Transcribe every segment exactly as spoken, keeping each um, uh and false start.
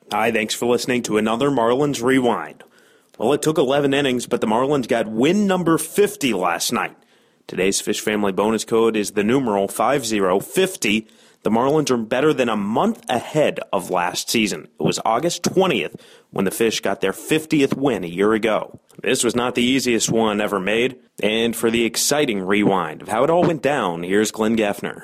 Hi, thanks for listening to another Marlins Rewind. Well, it took eleven innings, but the Marlins got win number fifty last night. Today's Fish Family bonus code is the numeral five zero fifty. The Marlins are better than a month ahead of last season. It was August twentieth when the Fish got their fiftieth win a year ago. This was not the easiest one ever made, and for the exciting rewind of how it all went down, here's Glenn Gaffner.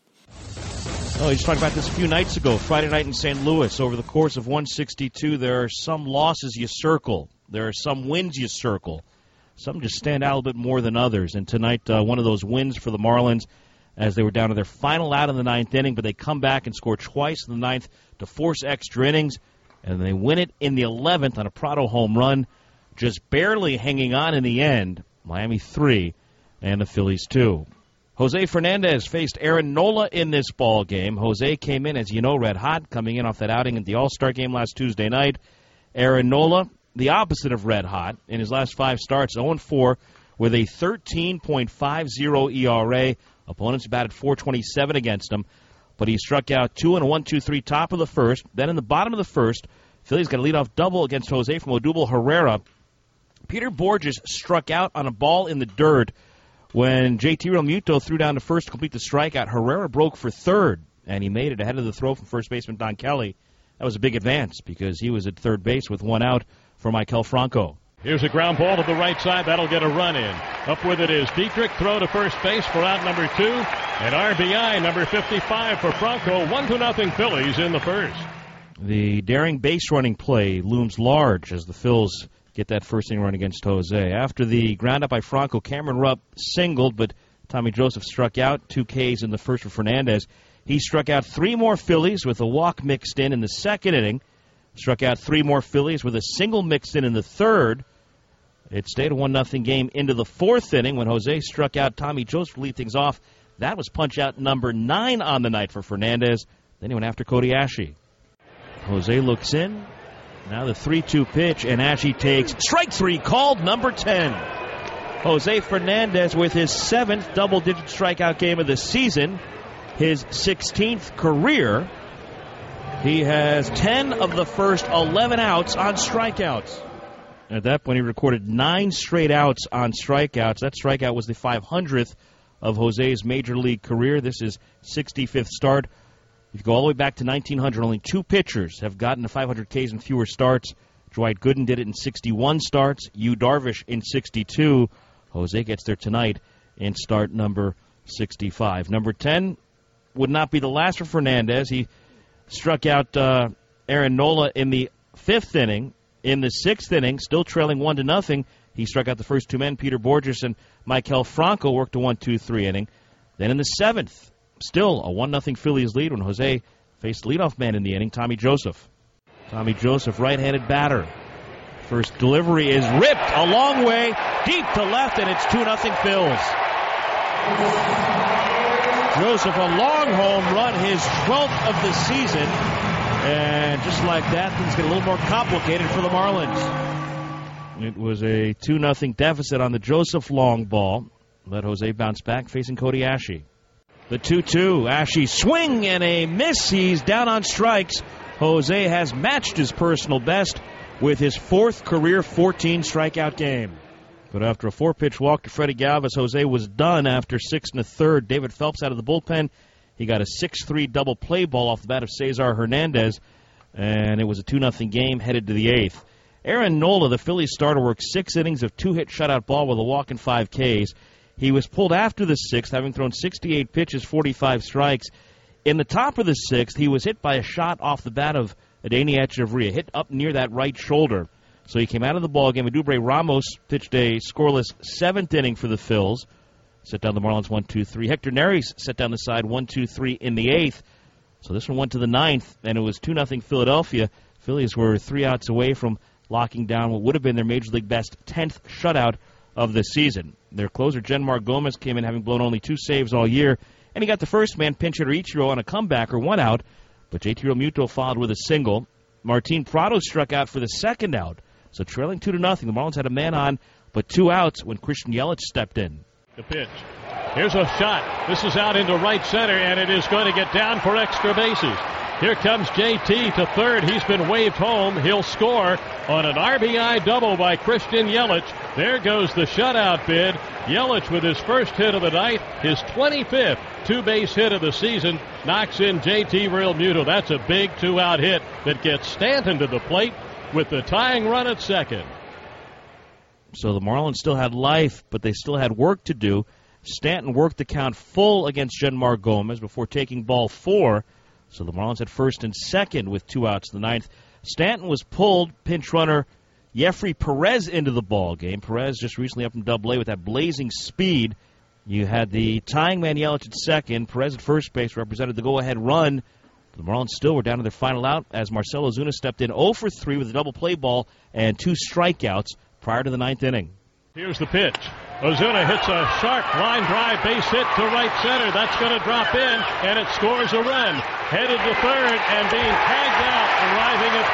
Oh, he just talked about this a few nights ago, Friday night in Saint Louis. Over the course of one sixty-two, there are some losses you circle. There are some wins you circle. Some just stand out a little bit more than others. And tonight, uh, one of those wins for the Marlins as they were down to their final out in the ninth inning, but they come back and score twice in the ninth to force extra innings, and they win it in the eleventh on a Prado home run, just barely hanging on in the end. Miami three and the Phillies two. Jose Fernandez faced Aaron Nola in this ball game. Jose came in, as you know, red hot, coming in off that outing at the All-Star game last Tuesday night. Aaron Nola, the opposite of red hot, in his last five starts, oh and four with a thirteen point five oh E R A. Opponents batted four twenty-seven against him, but he struck out two and a one two three top of the first. Then in the bottom of the first, Phillies got a leadoff double against Jose from Odubel Herrera. Peter Borges struck out on a ball in the dirt. When J T Realmuto threw down to first to complete the strikeout, Herrera broke for third, and he made it ahead of the throw from first baseman Don Kelly. That was a big advance because he was at third base with one out for Maikel Franco. Here's a ground ball to the right side. That'll get a run in. Up with it is Dietrich. Throw to first base for out number two. And R B I number fifty-five for Franco. One to nothing Phillies in the first. The daring base running play looms large as the Phils get that first inning run against Jose. After the ground up by Franco, Cameron Rupp singled, but Tommy Joseph struck out. Two Ks in the first for Fernandez. He struck out three more Phillies with a walk mixed in in the second inning. Struck out three more Phillies with a single mixed in in the third. It stayed a one nothing game into the fourth inning when Jose struck out Tommy Joseph to lead things off. That was punch-out number nine on the night for Fernandez. Then he went after Cody Asche. Jose looks in. Now the three two pitch, and Asche takes strike three, called number ten. Jose Fernandez with his seventh double-digit strikeout game of the season, his sixteenth career. He has ten of the first eleven outs on strikeouts. At that point, he recorded nine straight outs on strikeouts. That strikeout was the five hundredth of Jose's major league career. This is sixty-fifth start. If you go all the way back to nineteen hundred, only two pitchers have gotten to five hundred Ks in fewer starts. Dwight Gooden did it in sixty-one starts. Yu Darvish in sixty-two. Jose gets there tonight in start number sixty-five. Number ten would not be the last for Fernandez. He struck out uh, Aaron Nola in the fifth inning. In the sixth inning, still trailing one to nothing, he struck out the first two men. Peter Borges and Maikel Franco worked a one two three inning. Then in the seventh, still a one nothing Phillies lead when Jose faced the leadoff man in the inning, Tommy Joseph. Tommy Joseph, right-handed batter. First delivery is ripped a long way, deep to left, and it's two nothing Phils. Joseph, a long home run, his twelfth of the season. And just like that, things get a little more complicated for the Marlins. It was a two nothing deficit on the Joseph long ball. Let Jose bounce back facing Cody Asche. The two two. Asche swing and a miss. He's down on strikes. Jose has matched his personal best with his fourth career fourteen strikeout game. But after a four-pitch walk to Freddie Galvis, Jose was done after six and a third. David Phelps out of the bullpen. He got a six three double play ball off the bat of Cesar Hernandez, and it was a two nothing game headed to the eighth. Aaron Nola, the Phillies starter, worked six innings of two-hit shutout ball with a walk and five Ks. He was pulled after the sixth, having thrown sixty-eight pitches, forty-five strikes. In the top of the sixth, he was hit by a shot off the bat of Adeiny Echeverria, hit up near that right shoulder. So he came out of the ballgame. Edubre Ramos pitched a scoreless seventh inning for the Phils. Set down the Marlins one two three. Hector Neris set down the side one two three in the eighth. So this one went to the ninth, and it was two nothing Philadelphia. Phillies were three outs away from locking down what would have been their Major League best tenth shutout of the season. Their closer, Genmar Gomez, came in having blown only two saves all year, and he got the first man, pinch hitter Ichiro, on a comebacker, one out, but J T Realmuto followed with a single. Martin Prado struck out for the second out. So trailing two to nothing, the Marlins had a man on, but two outs when Christian Yelich stepped in. The pitch. Here's a shot. This is out into right center, and it is going to get down for extra bases. Here comes J T to third. He's been waved home. He'll score on an R B I double by Christian Yelich. There goes the shutout bid. Yelich with his first hit of the night, his twenty-fifth two-base hit of the season, knocks in J T Realmuto. That's a big two-out hit that gets Stanton to the plate with the tying run at second. So the Marlins still had life, but they still had work to do. Stanton worked the count full against Genmar Gomez before taking ball four. So the Marlins had first and second with two outs in the ninth. Stanton was pulled, pinch runner Jeffrey Perez into the ball game. Perez just recently up from Double A with that blazing speed. You had the tying man Yelich at second. Perez at first base represented the go-ahead run. The Marlins still were down to their final out as Marcell Ozuna stepped in oh for three with a double play ball and two strikeouts prior to the ninth inning. Here's the pitch. Ozuna hits a sharp line drive base hit to right center. That's going to drop in, and it scores a run. Headed to third and being tagged out, arriving at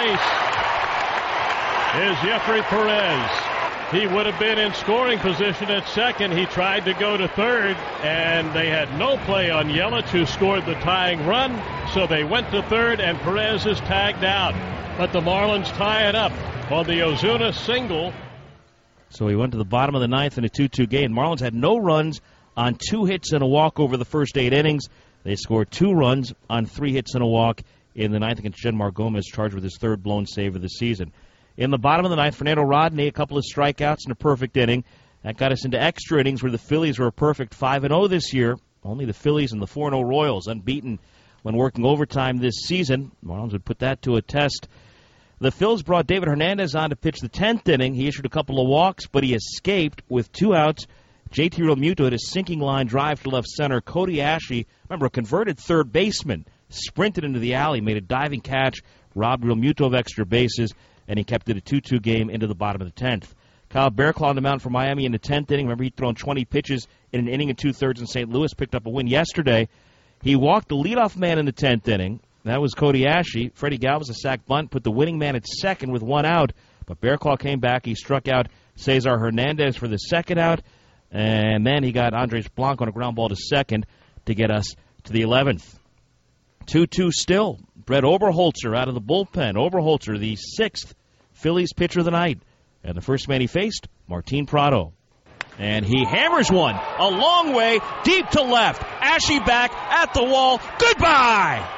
third base is Jeffrey Perez. He would have been in scoring position at second. He tried to go to third, and they had no play on Yelich, who scored the tying run. So they went to third, and Perez is tagged out. But the Marlins tie it up on the Ozuna single. So he went to the bottom of the ninth in a two two game. Marlins had no runs on two hits and a walk over the first eight innings. They scored two runs on three hits and a walk in the ninth against Genmar Gomez, charged with his third blown save of the season. In the bottom of the ninth, Fernando Rodney, a couple of strikeouts and a perfect inning. That got us into extra innings where the Phillies were a perfect five and oh this year. Only the Phillies and the four and oh Royals unbeaten when working overtime this season. Marlins would put that to a test. The Phils brought David Hernandez on to pitch the tenth inning. He issued a couple of walks, but he escaped with two outs. J T Realmuto hit a sinking line drive to left center. Cody Ashley, remember, a converted third baseman, sprinted into the alley, made a diving catch, robbed Realmuto of extra bases, and he kept it a two two game into the bottom of the tenth. Kyle Bearclaw on the mound for Miami in the tenth inning. Remember, he'd thrown twenty pitches in an inning and two-thirds in Saint Louis, picked up a win yesterday. He walked the leadoff man in the tenth inning. That was Cody Ashley. Freddie Galvis, a sac bunt, put the winning man at second with one out. But Bearclaw came back. He struck out Cesar Hernandez for the second out. And then he got Andres Blanco on a ground ball to second to get us to the eleventh. two two still. Brett Oberholzer out of the bullpen. Oberholzer, the sixth Phillies pitcher of the night. And the first man he faced, Martin Prado. And he hammers one a long way, deep to left. Ashley back at the wall. Goodbye!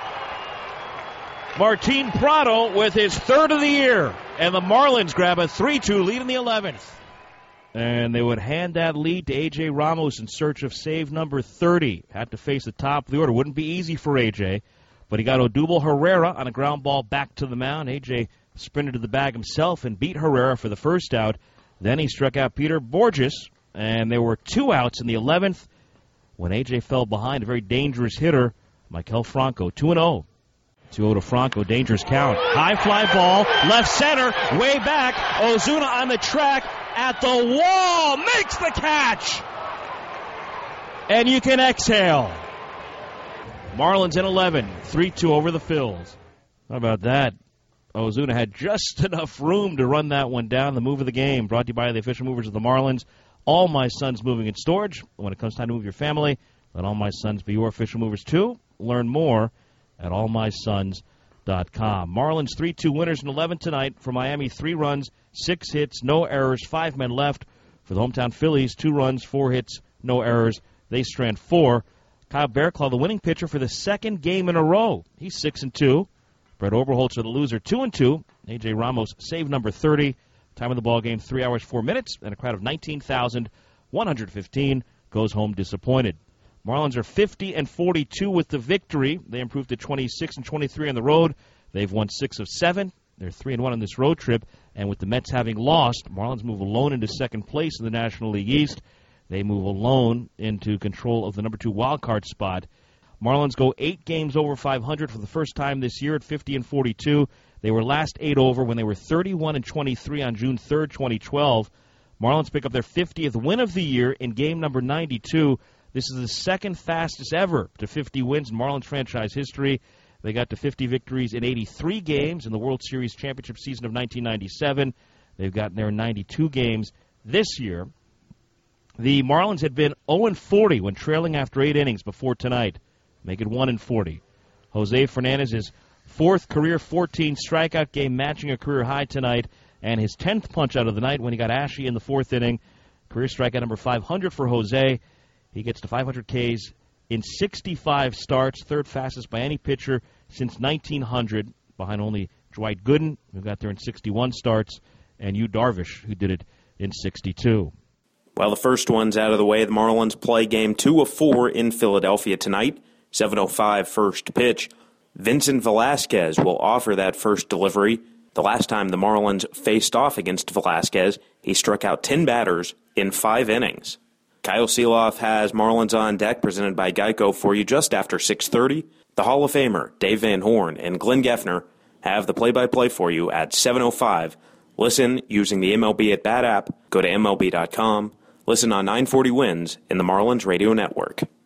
Martin Prado with his third of the year. And the Marlins grab a three two lead in the eleventh. And they would hand that lead to A J. Ramos in search of save number thirty. Had to face the top of the order. Wouldn't be easy for A J. But he got Odubel Herrera on a ground ball back to the mound. A J sprinted to the bag himself and beat Herrera for the first out. Then he struck out Peter Borges. And there were two outs in the eleventh when A J fell behind a very dangerous hitter, Maikel Franco, two and oh. two oh to Franco, dangerous count. High fly ball, left center, way back. Ozuna on the track, at the wall, makes the catch! And you can exhale. Marlins in eleven, three two over the Phils. How about that? Ozuna had just enough room to run that one down. The move of the game, brought to you by the official movers of the Marlins. All My Sons Moving and Storage. When it comes time to move your family, let All My Sons be your official movers too. Learn more at all my sons dot com. Marlins three two winners in eleven tonight. For Miami, three runs, six hits, no errors, five men left. For the hometown Phillies, two runs, four hits, no errors. They strand four. Kyle Bearclaw, the winning pitcher for the second game in a row. He's six and two. Brett Oberholzer, the loser, two and two. A J. Ramos, save number thirty. Time of the ball game, three hours, four minutes, and a crowd of nineteen thousand one hundred fifteen goes home disappointed. Marlins are fifty and forty-two with the victory. They improved to twenty-six and twenty-three on the road. They've won six of seven. They're three and one on this road trip. And with the Mets having lost, Marlins move alone into second place in the National League East. They move alone into control of the number two wild card spot. Marlins go eight games over five hundred for the first time this year at fifty and forty-two. They were last eight over when they were thirty-one and twenty-three on June third, twenty twelve. Marlins pick up their fiftieth win of the year in game number ninety-two. This is the second fastest ever to fifty wins in Marlins franchise history. They got to fifty victories in eighty-three games in the World Series championship season of nineteen ninety-seven. They've gotten there in ninety-two games this year. The Marlins had been oh and forty when trailing after eight innings before tonight. Make it one and forty. Jose Fernandez, his fourth career fourteen strikeout game, matching a career high tonight, and his tenth punch out of the night when he got ashy in the fourth inning. Career strikeout number five hundred for Jose. He gets to five hundred Ks in sixty-five starts, third fastest by any pitcher since nineteen hundred, behind only Dwight Gooden, who got there in sixty-one starts, and Yu Darvish, who did it in sixty-two. Well, the first one's out of the way. The Marlins play game two of four in Philadelphia tonight. seven oh five first pitch. Vincent Velasquez will offer that first delivery. The last time the Marlins faced off against Velasquez, he struck out ten batters in five innings. Kyle Seeloff has Marlins on Deck, presented by Geico, for you just after six thirty. The Hall of Famer Dave Van Horn and Glenn Geffner have the play-by-play for you at seven oh five. Listen using the M L B at Bat app. Go to M L B dot com. Listen on nine forty Wins in the Marlins Radio Network.